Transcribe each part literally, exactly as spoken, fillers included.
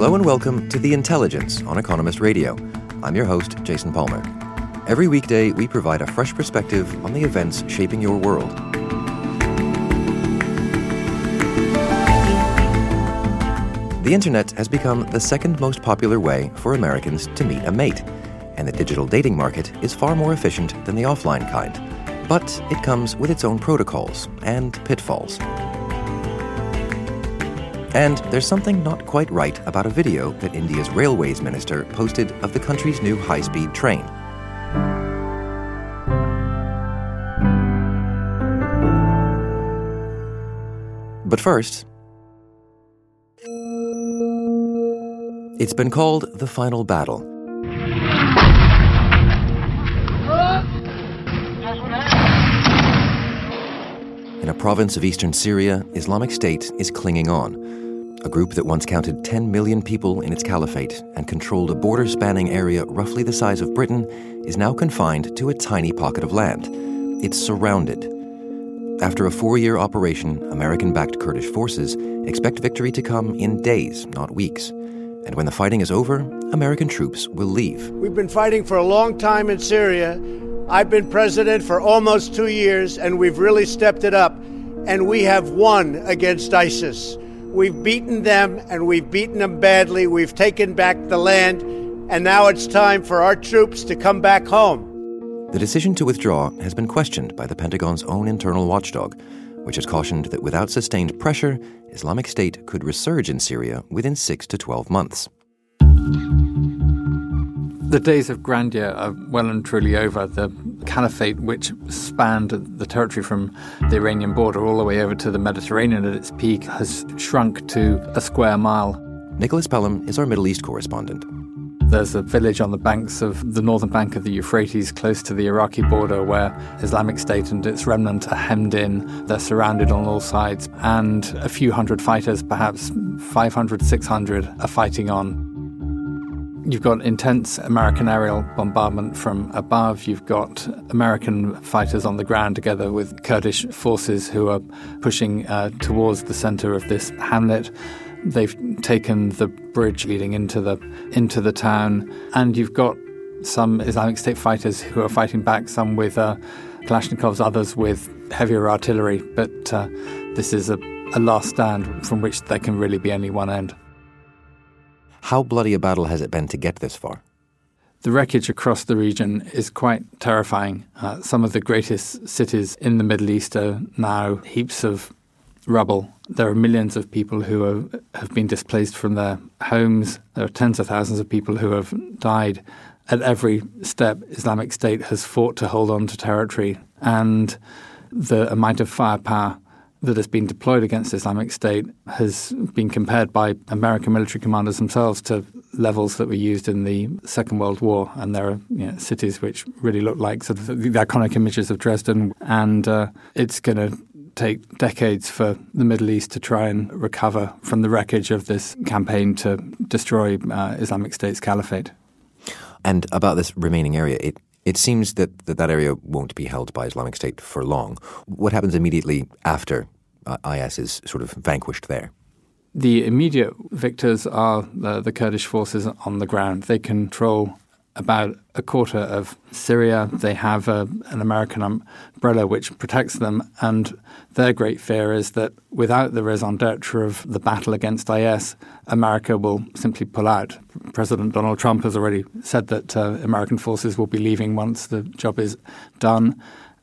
Hello and welcome to The Intelligence on Economist Radio. I'm your host, Jason Palmer. Every weekday, we provide a fresh perspective on the events shaping your world. The internet has become the second most popular way for Americans to meet a mate, and the digital dating market is far more efficient than the offline kind. But it comes with its own protocols and pitfalls. And there's something not quite right about a video that India's railways minister posted of the country's new high-speed train. But first, it's been called the final battle. In a province of eastern Syria, Islamic State is clinging on. A group that once counted ten million people in its caliphate and controlled a border-spanning area roughly the size of Britain is now confined to a tiny pocket of land. It's surrounded. After a four-year operation, American-backed Kurdish forces expect victory to come in days, not weeks. And when the fighting is over, American troops will leave. We've been fighting for a long time in Syria. I've been president for almost two years, and we've really stepped it up. And we have won against ISIS. We've beaten them, and we've beaten them badly. We've taken back the land, and now it's time for our troops to come back home. The decision to withdraw has been questioned by the Pentagon's own internal watchdog, which has cautioned that without sustained pressure, Islamic State could resurge in Syria within six to twelve months. The days of grandeur are well and truly over. The caliphate, which spanned the territory from the Iranian border all the way over to the Mediterranean at its peak, has shrunk to a square mile. Nicholas Pelham is our Middle East correspondent. There's a village on the banks of the northern bank of the Euphrates, close to the Iraqi border, where Islamic State and its remnant are hemmed in. They're surrounded on all sides, and a few hundred fighters, perhaps five hundred, six hundred, are fighting on. You've got intense American aerial bombardment from above. You've got American fighters on the ground together with Kurdish forces who are pushing uh, towards the center of this hamlet. They've taken the bridge leading into the into the town, and you've got some Islamic State fighters who are fighting back, some with uh, Kalashnikovs, others with heavier artillery. But uh, this is a, a last stand from which there can really be only one end. How bloody a battle has it been to get this far? The wreckage across the region is quite terrifying. Uh, some of the greatest cities in the Middle East are now heaps of rubble. There are millions of people who are, have been displaced from their homes. There are tens of thousands of people who have died. At every step, Islamic State has fought to hold on to territory, and the amount of firepower that has been deployed against Islamic State has been compared by American military commanders themselves to levels that were used in the Second World War. And there are you know, cities which really look like sort of the, the iconic images of Dresden. And uh, it's going to take decades for the Middle East to try and recover from the wreckage of this campaign to destroy uh, Islamic State's caliphate. And about this remaining area, it It seems that, that that area won't be held by Islamic State for long. What happens immediately after uh, I S is sort of vanquished there? The immediate victors are the, the Kurdish forces on the ground. They control about a quarter of Syria. They have a, an American umbrella which protects them, and their great fear is that without the raison d'etre of the battle against I S, America will simply pull out. President Donald Trump has already said that uh, American forces will be leaving once the job is done,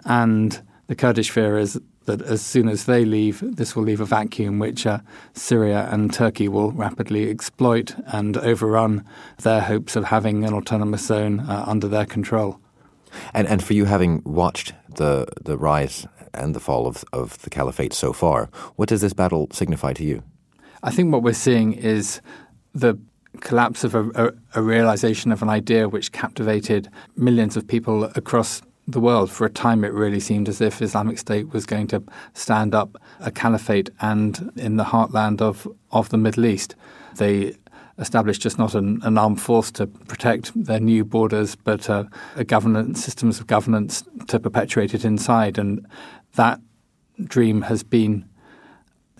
and the Kurdish fear is that as soon as they leave, this will leave a vacuum which uh, Syria and Turkey will rapidly exploit and overrun their hopes of having an autonomous zone uh, under their control. And and for you, having watched the the rise and the fall of, of the caliphate so far, what does this battle signify to you? I think what we're seeing is the collapse of a, a, a realization of an idea which captivated millions of people across the world. For a time, it really seemed as if Islamic State was going to stand up a caliphate, and in the heartland of, of the Middle East. They established just not an, an armed force to protect their new borders, but uh, a governance, systems of governance to perpetuate it inside. And that dream has been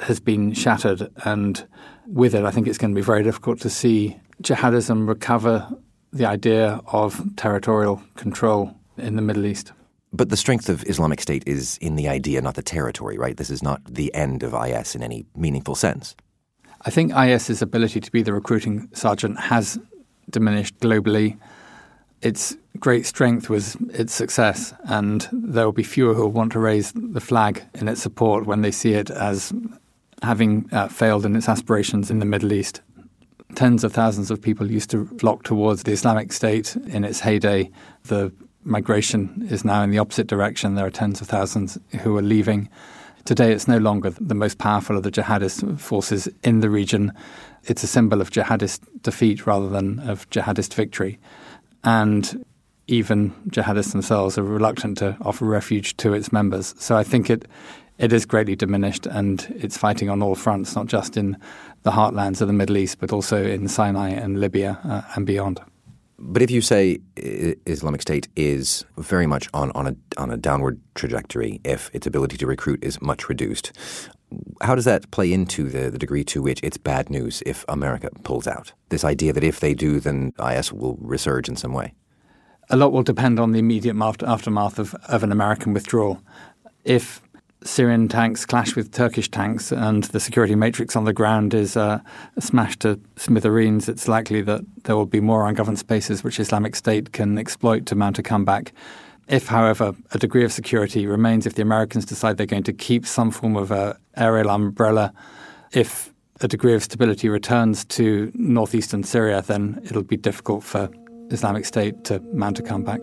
has been shattered, and with it I think it's going to be very difficult to see jihadism recover the idea of territorial control in the Middle East. But the strength of Islamic State is in the idea, not the territory, right? This is not the end of I S in any meaningful sense. I think IS's ability to be the recruiting sergeant has diminished globally. Its great strength was its success, and there will be fewer who will want to raise the flag in its support when they see it as having uh, failed in its aspirations in the Middle East. Tens of thousands of people used to flock towards the Islamic State in its heyday. The migration is now in the opposite direction. There are tens of thousands who are leaving. Today it's no longer the most powerful of the jihadist forces in the region. It's a symbol of jihadist defeat rather than of jihadist victory. And even jihadists themselves are reluctant to offer refuge to its members. So I think it it is greatly diminished, and it's fighting on all fronts, not just in the heartlands of the Middle East, but also in Sinai and Libya uh, and beyond. But if you say Islamic State is very much on, on a on a downward trajectory, if its ability to recruit is much reduced, how does that play into the, the degree to which it's bad news if America pulls out? This idea that if they do, then I S will resurge in some way? A lot will depend on the immediate aftermath of, of an American withdrawal. If Syrian tanks clash with Turkish tanks and the security matrix on the ground is uh, smashed to smithereens, it's likely that there will be more ungoverned spaces which Islamic State can exploit to mount a comeback. If, however, a degree of security remains, if the Americans decide they're going to keep some form of a aerial umbrella, if a degree of stability returns to northeastern Syria, then it'll be difficult for Islamic State to mount a comeback.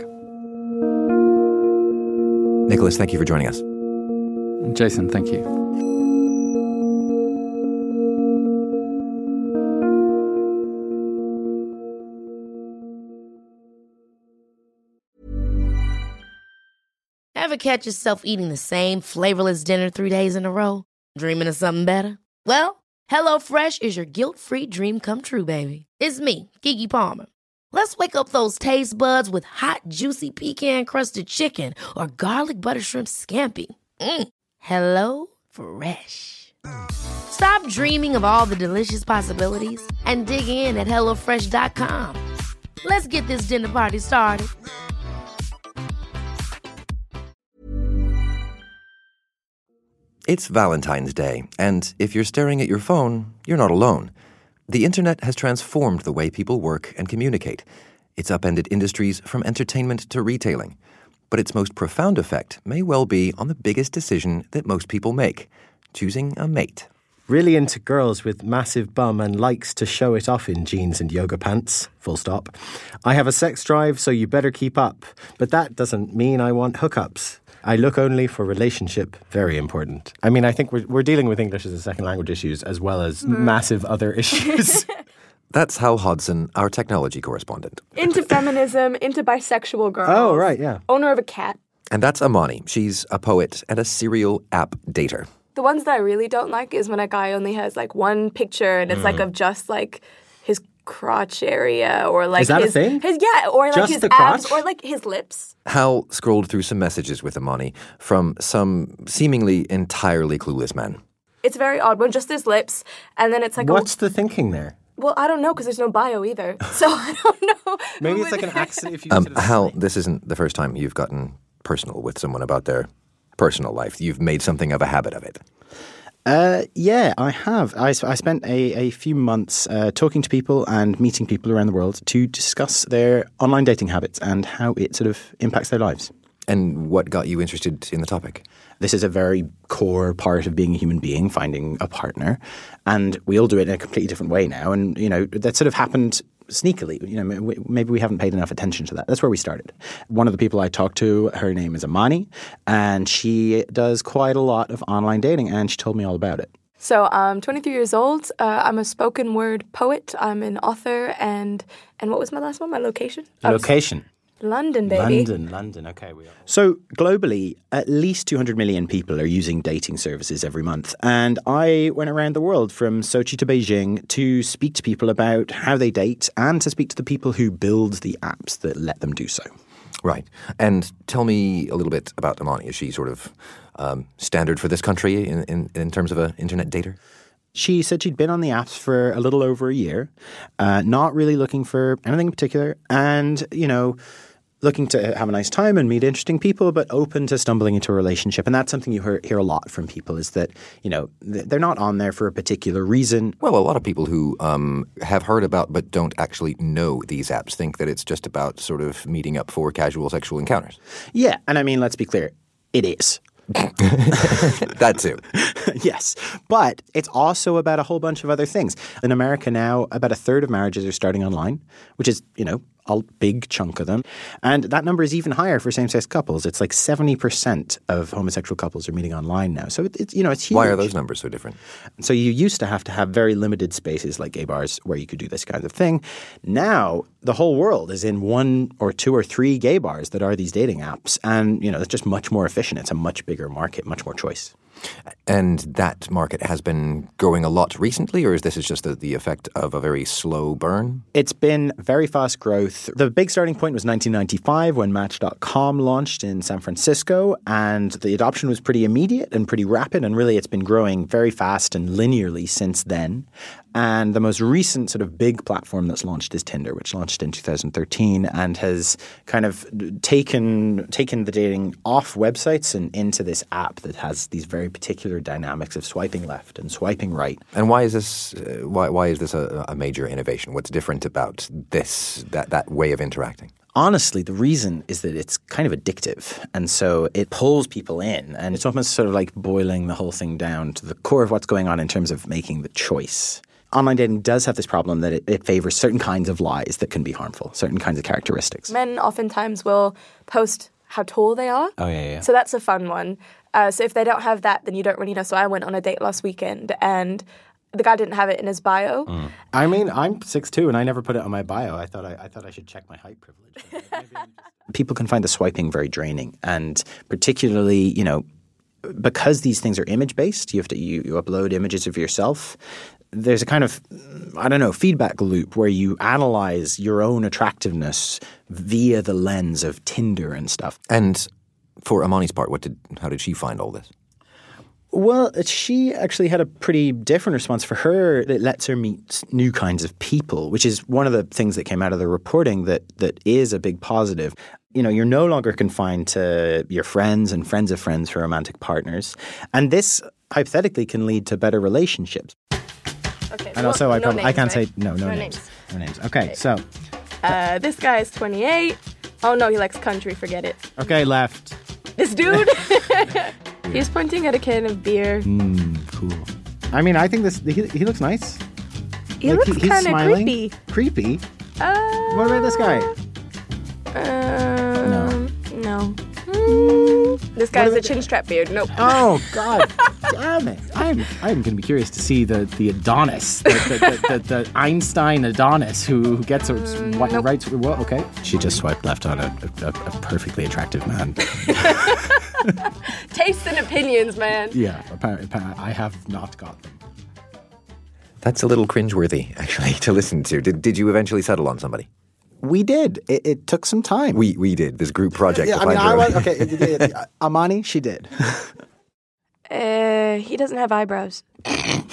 Nicholas, thank you for joining us. Jason, thank you. Ever catch yourself eating the same flavorless dinner three days in a row? Dreaming of something better? Well, HelloFresh is your guilt-free dream come true, baby. It's me, Keke Palmer. Let's wake up those taste buds with hot, juicy pecan-crusted chicken or garlic butter shrimp scampi. Mm. Hello Fresh. Stop dreaming of all the delicious possibilities and dig in at hello fresh dot com. Let's get this dinner party started. It's Valentine's Day, and if you're staring at your phone, you're not alone. The internet has transformed the way people work and communicate. It's upended industries from entertainment to retailing. But its most profound effect may well be on the biggest decision that most people make, choosing a mate. Really into girls with massive bum and likes to show it off in jeans and yoga pants, full stop. I have a sex drive, so you better keep up. But that doesn't mean I want hookups. I look only for relationship, very important. I mean, I think we're, we're dealing with English as a second language issues as well as mm. massive other issues. That's Hal Hodson, our technology correspondent. Into feminism, into bisexual girls. Oh, right, yeah. Owner of a cat. And that's Amani. She's a poet and a serial app dater. The ones that I really don't like is when a guy only has like one picture and it's mm. like of just like his crotch area or like is that his, a thing? his yeah, or like just his the abs crotch? or like his lips. Hal scrolled through some messages with Amani from some seemingly entirely clueless man. It's very odd when just his lips and then it's like what's a, the thinking there? Well, I don't know because there's no bio either, so I don't know. Maybe it's like an accident. If you um, Hal, this isn't the first time you've gotten personal with someone about their personal life. You've made something of a habit of it. Uh, yeah, I have. I, I spent a, a few months uh, talking to people and meeting people around the world to discuss their online dating habits and how it sort of impacts their lives. And what got you interested in the topic? This is a very core part of being a human being, finding a partner. And we all do it in a completely different way now. And, you know, that sort of happened sneakily. You know, maybe we haven't paid enough attention to that. That's where we started. One of the people I talked to, her name is Amani, and she does quite a lot of online dating, and she told me all about it. So I'm twenty-three years old. Uh, I'm a spoken word poet. I'm an author. And and what was my last one? My location? Location. London, baby. London, London. Okay, we are. So globally, at least two hundred million people are using dating services every month. And I went around the world from Sochi to Beijing to speak to people about how they date and to speak to the people who build the apps that let them do so. Right. And tell me a little bit about Amani. Is she sort of um, standard for this country in, in, in terms of an internet dater? She said she'd been on the apps for a little over a year, uh, not really looking for anything in particular, and, you know, looking to have a nice time and meet interesting people, but open to stumbling into a relationship. And that's something you hear, hear a lot from people is that, you know, they're not on there for a particular reason. Well, a lot of people who um, have heard about but don't actually know these apps think that it's just about sort of meeting up for casual sexual encounters. Yeah. And I mean, let's be clear. It is. That too. Yes. But it's also about a whole bunch of other things. In America now, about a third of marriages are starting online, which is, you know, a big chunk of them. And that number is even higher for same-sex couples. It's like seventy percent of homosexual couples are meeting online now. So, it, it's, you know, it's huge. Why are those numbers so different? So you used to have to have very limited spaces like gay bars where you could do this kind of thing. Now, the whole world is in one or two or three gay bars that are these dating apps. And, you know, it's just much more efficient. It's a much bigger market, much more choice. And that market has been growing a lot recently, or is this just the, the effect of a very slow burn? It's been very fast growth. The big starting point was nineteen ninety-five when Match dot com launched in San Francisco, and the adoption was pretty immediate and pretty rapid, and really it's been growing very fast and linearly since then. And the most recent sort of big platform that's launched is Tinder, which launched in two thousand thirteen and has kind of taken taken the dating off websites and into this app that has these very particular dynamics of swiping left and swiping right. And why is this? Uh, why why is this a, a major innovation? What's different about this that that way of interacting? Honestly, the reason is that it's kind of addictive. And so it pulls people in. And it's almost sort of like boiling the whole thing down to the core of what's going on in terms of making the choice. Online dating does have this problem that it, it favors certain kinds of lies that can be harmful, certain kinds of characteristics. Men oftentimes will post how tall they are. Oh, yeah, yeah. So that's a fun one. Uh, so if they don't have that, then you don't really know. So I went on a date last weekend and the guy didn't have it in his bio. Mm. I mean, I'm six two and I never put it on my bio. I thought I, I thought I should check my height privilege. Just... People can find the swiping very draining, and particularly, you know, because these things are image-based, you have to you, you upload images of yourself. There's a kind of, I don't know, feedback loop where you analyze your own attractiveness via the lens of Tinder and stuff. And for Amani's part, what did how did she find all this? Well, she actually had a pretty different response. For her, it lets her meet new kinds of people, which is one of the things that came out of the reporting that that is a big positive. You know, you're no longer confined to your friends and friends of friends for romantic partners. And this, hypothetically, can lead to better relationships. Okay, and no, also, I, no prob- names, I can't right? say no, no, No names. names. No names. Okay, so. Uh, this guy is twenty-eight. Oh, no, he likes country. Forget it. Okay, left. This dude, he's pointing at a can of beer. Mm, cool. I mean, I think this, he, he looks nice. He Like, looks he's kind of smiling. creepy. Creepy? Uh, What about this guy? Um, No. No. Mm, this guy has a about chin strap beard. Nope. Oh, God damn it. I'm I'm going to be curious to see the, the Adonis, the, the, the, the, the Einstein Adonis who, who gets a what, nope. right. What, okay. She just swiped left on a, a, a perfectly attractive man. Tastes and opinions, man. Yeah, apparently, apparently I have not got them. That's a little cringeworthy, actually, to listen to. Did did you eventually settle on somebody? We did. It, it took some time. We we did this group project. Yeah, to I mean, find I her- was, okay. Amani, she did. Uh, he doesn't have eyebrows. He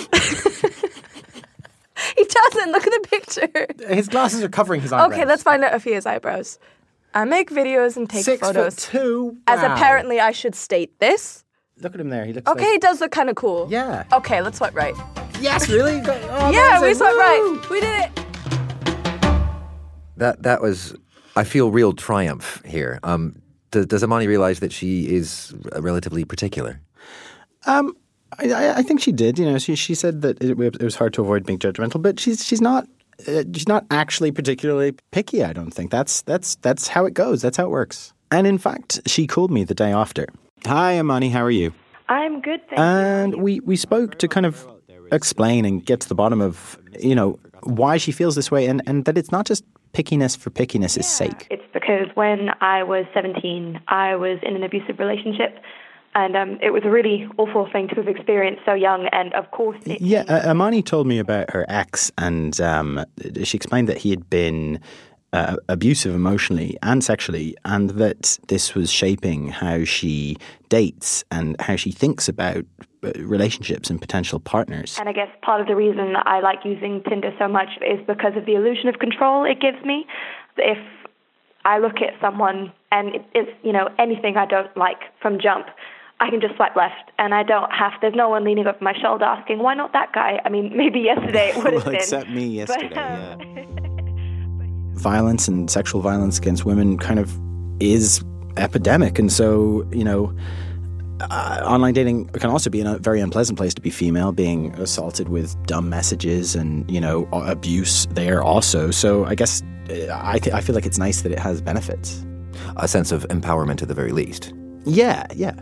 doesn't. Look at the picture. His glasses are covering his eyebrows. Okay, let's find out if he has eyebrows. I make videos and take Six photos. foot two. As Wow. apparently I should state this. Look at him there. He looks Okay, he like... does look kind of cool. Yeah. Okay, let's swipe right. Yes, really? Oh, Yeah, we amazing. swiped Woo! right. We did it. That that was. I feel real triumph here. Um, does, does Amani realize that she is relatively particular? Um, I, I- I think she did. You know, she she said that it, it was hard to avoid being judgmental, but she's she's not uh, she's not actually particularly picky. I don't think that's that's that's how it goes. That's how it works. And in fact, she called me the day after. Hi, Amani. How are you? I'm good, thank And we we spoke to kind of explain and get to the bottom of, you know, why she feels this way, and and that it's not just pickiness for pickiness' sake. It's because when I was seventeen, I was in an abusive relationship, and um, it was a really awful thing to have experienced so young, and of course it... Yeah, uh, Amani told me about her ex, and um, she explained that he had been uh, abusive emotionally and sexually, and that this was shaping how she dates and how she thinks about relationships and potential partners. And I guess part of the reason I like using Tinder so much is because of the illusion of control it gives me. If I look at someone and it's, you know, anything I don't like from jump, I can just swipe left, and I don't have, there's no one leaning over my shoulder asking, why not that guy? I mean, maybe yesterday it would have well, been. Except me yesterday, but, um, yeah. Violence and sexual violence against women kind of is epidemic, and so, you know, Uh, online dating can also be a very unpleasant place to be female, being assaulted with dumb messages and, you know, abuse there also. So I guess I, th- I feel like it's nice that it has benefits. A sense of empowerment at the very least. Yeah, yeah.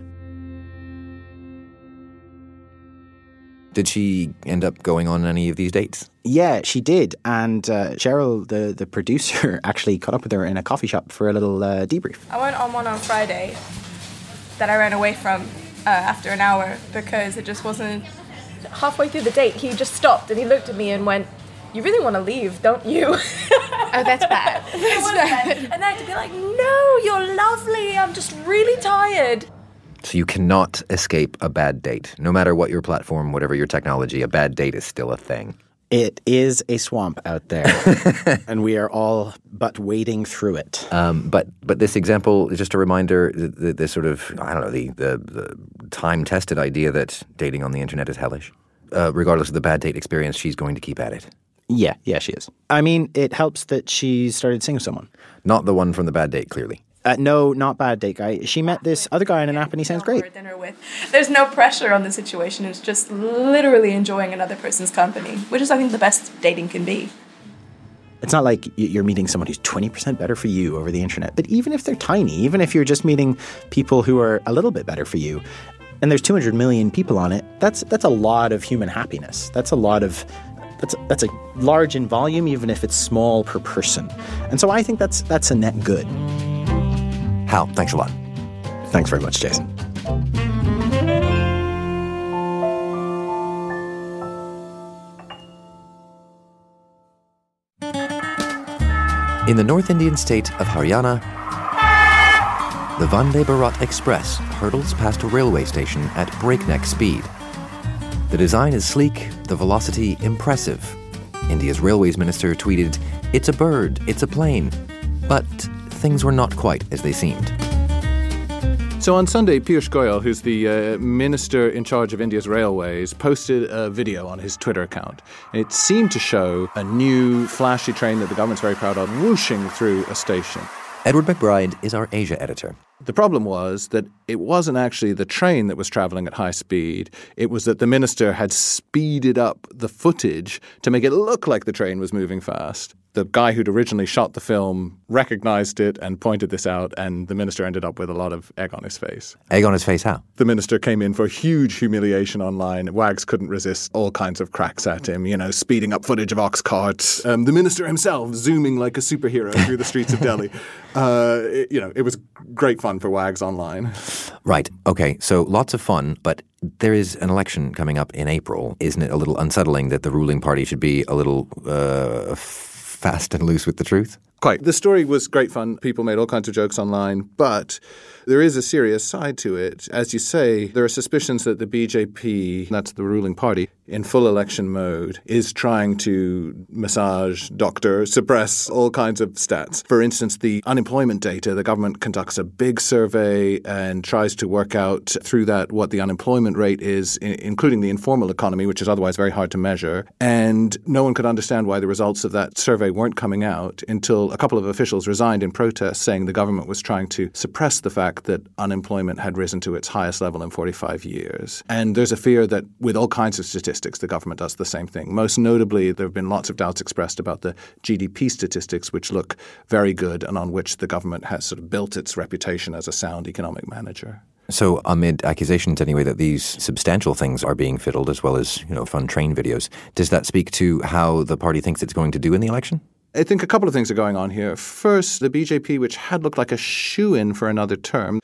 Did she end up going on any of these dates? Yeah, she did. And uh, Cheryl, the, the producer, actually caught up with her in a coffee shop for a little uh, debrief. I went on one on Friday that I ran away from uh, after an hour because it just wasn't... Halfway through the date, he just stopped and he looked at me and went, you really want to leave, don't you? Oh, that's bad. That's bad. And I had to be like, no, you're lovely, I'm just really tired. So you cannot escape a bad date. No matter what your platform, whatever your technology, a bad date is still a thing. It is a swamp out there, and we are all but wading through it. Um, but but this example is just a reminder, the, the, the sort of, I don't know, the, the, the time-tested idea that dating on the internet is hellish. Uh, regardless of the bad date experience, she's going to keep at it. Yeah, yeah, she is. I mean, it helps that she started seeing someone. Not the one from the bad date, clearly. Uh, no, not bad date guy. She met this other guy on an app and he sounds great. Dinner with. There's no pressure on the situation. It's just literally enjoying another person's company, which is, I think, the best dating can be. It's not like you're meeting someone who's twenty percent better for you over the internet. But even if they're tiny, even if you're just meeting people who are a little bit better for you, and there's two hundred million people on it, that's that's a lot of human happiness. That's a lot of... That's a, that's a large in volume, even if it's small per person. And so I think that's that's a net good. Hal, thanks a lot. Thanks very much, Jason. In the North Indian state of Haryana, the Vande Bharat Express hurtles past a railway station at breakneck speed. The design is sleek, the velocity impressive. India's railways minister tweeted, "It's a bird, it's a plane." But things were not quite as they seemed. So on Sunday, Piyush Goyal, who's the uh, minister in charge of India's railways, posted a video on his Twitter account. It seemed to show a new flashy train that the government's very proud of whooshing through a station. Edward McBride is our Asia editor. The problem was that it wasn't actually the train that was traveling at high speed. It was that the minister had speeded up the footage to make it look like the train was moving fast. The guy who'd originally shot the film recognized it and pointed this out, and the minister ended up with a lot of egg on his face. Egg on his face how? The minister came in for huge humiliation online. Wags couldn't resist all kinds of cracks at him, you know, speeding up footage of ox carts. Um, the minister himself zooming like a superhero through the streets of Delhi. Uh, it, you know, it was great fun for Wags online. Right. Okay. So lots of fun, but there is an election coming up in April. Isn't it a little unsettling that the ruling party should be a little uh, fast and loose with the truth? Quite. The story was great fun. People made all kinds of jokes online, but there is a serious side to it. As you say, there are suspicions that the B J P, that's the ruling party, in full election mode, is trying to massage, doctor, suppress all kinds of stats. For instance, the unemployment data, the government conducts a big survey and tries to work out through that what the unemployment rate is, including the informal economy, which is otherwise very hard to measure. And no one could understand why the results of that survey weren't coming out until a couple of officials resigned in protest, saying the government was trying to suppress the fact that unemployment had risen to its highest level in forty-five years. And there's a fear that with all kinds of statistics, the government does the same thing. Most notably, there have been lots of doubts expressed about the G D P statistics, which look very good and on which the government has sort of built its reputation as a sound economic manager. So amid accusations anyway that these substantial things are being fiddled as well as, you know, fun train videos, does that speak to how the party thinks it's going to do in the election? I think a couple of things are going on here. First, the B J P, which had looked like a shoo-in for another term,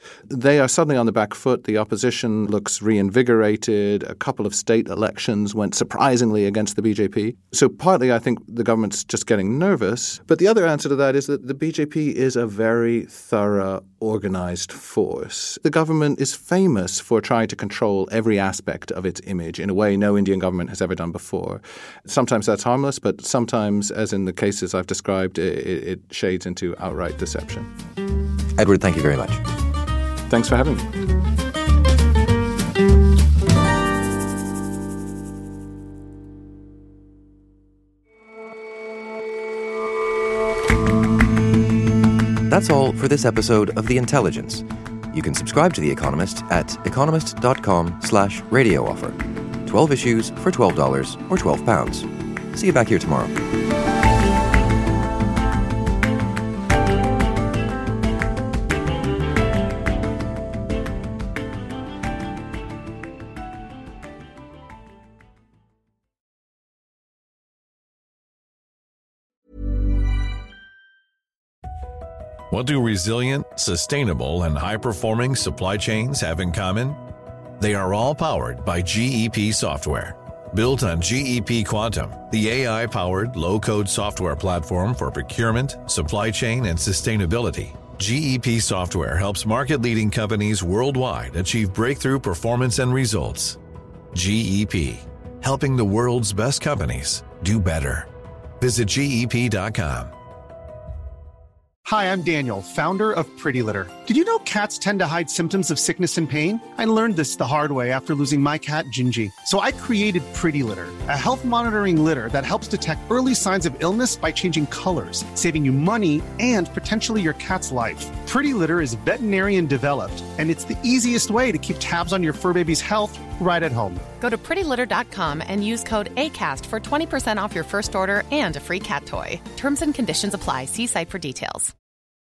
They are suddenly on the back foot. The opposition looks reinvigorated. A couple of state elections went surprisingly against the B J P. So partly I think the government's just getting nervous. But the other answer to that is that the B J P is a very thorough, organized force. The government is famous for trying to control every aspect of its image in a way no Indian government has ever done before. Sometimes that's harmless, but sometimes, as in the cases I've described, it, it shades into outright deception. Edward, thank you very much. Thanks for having me. That's all for this episode of The Intelligence. You can subscribe to The Economist at economist.com slash radio offer. twelve issues for twelve dollars or twelve pounds. See you back here tomorrow. What do resilient, sustainable, and high-performing supply chains have in common? They are all powered by G E P software. Built on G E P Quantum, the A I-powered low-code software platform for procurement, supply chain, and sustainability, G E P software helps market-leading companies worldwide achieve breakthrough performance and results. G E P, helping the world's best companies do better. Visit G E P dot com. Hi, I'm Daniel, founder of Pretty Litter. Did you know cats tend to hide symptoms of sickness and pain? I learned this the hard way after losing my cat, Gingy. So I created Pretty Litter, a health monitoring litter that helps detect early signs of illness by changing colors, saving you money and potentially your cat's life. Pretty Litter is veterinarian developed, and it's the easiest way to keep tabs on your fur baby's health right at home. Go to pretty litter dot com and use code ACAST for twenty percent off your first order and a free cat toy. Terms and conditions apply. See site for details.